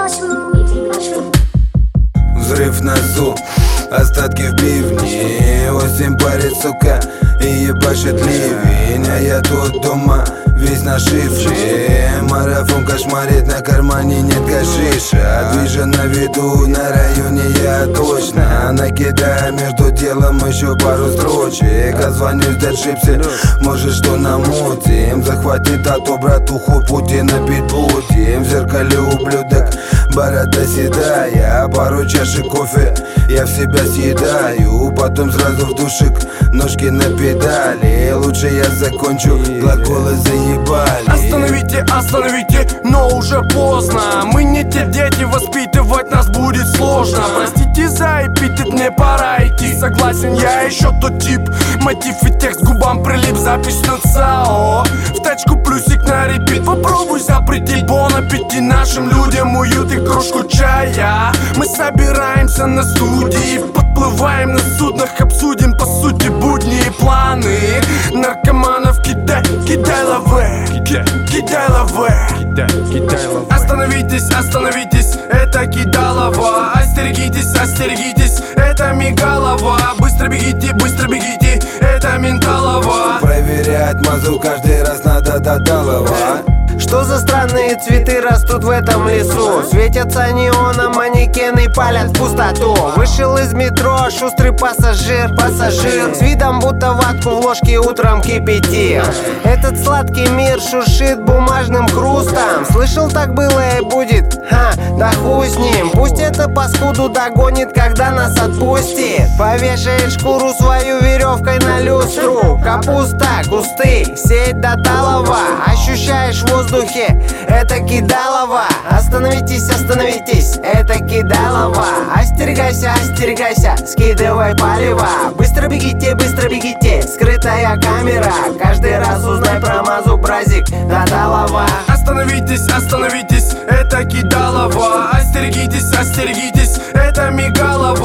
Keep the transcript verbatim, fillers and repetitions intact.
Взрыв на зуб, остатки в бивне. Осень парит, сука, и ебашит ливень. А я тут дома, весь на шифре. Марафон кошмарит, на кармане нет гашиша. Движа на виду, на районе я точно. Накидаю между делом еще пару строчек. Отзвонюсь до Джипси, может что намутим. Захватит тату братуху, Путина будем. В зеркале ублюдок, борода седая. Пару чашек кофе я в себя съедаю. Потом сразу в душик, ножки на педали. Лучше я закончу, глаголы заебали. Остановите, остановите, но уже поздно. Мы не те дети, воспитывать нас будет сложно. Простите за эпитет, мне пора идти. Согласен, я еще тот тип. Мотив и текст губам прилип, запись на ЦАО. В тачку плюсик на репит. Попробуй запретить бон аппетит нашим людям, уют и кружку чая. Мы собираемся на студии, подплываем на суднах, обсудим по сути будни и планы. Наркоманов кидай, кидай лавэ, кидай, кидай лавэ, кидай, кидай лавэ. Остановитесь, остановитесь, это кидалово. Остерегитесь, остерегитесь, это мигалово. Быстро бегите, быстро бегите, это менталово. Проверять мазу каждый раз надо до талого. Что за странные цветы растут в этом лесу? Светятся неоном, манекены палят в пустоту. Вышел из метро шустрый пассажир, пассажир с видом будто ватку в ложке утром кипятил. Этот сладкий мир шуршит бумажным хрустом. Слышал, так было и будет? Ха, да хуй с ним. Пусть это паскуду догонит, когда нас отпустит. Повешает шкуру свою веревкой на люстру. Капуста, кусты, сеть до талого. Ощущаешь воздух, это кидалово. Остановитесь, остановитесь, это кидалово. Остерегайся, остерегайся, скидывай палево. Быстро бегите, быстро бегите, скрытая камера. Каждый раз узнай про мазу бразик до талого. Остановитесь, остановитесь, это кидалово. Остерегитесь, остерегитесь, это мигалово.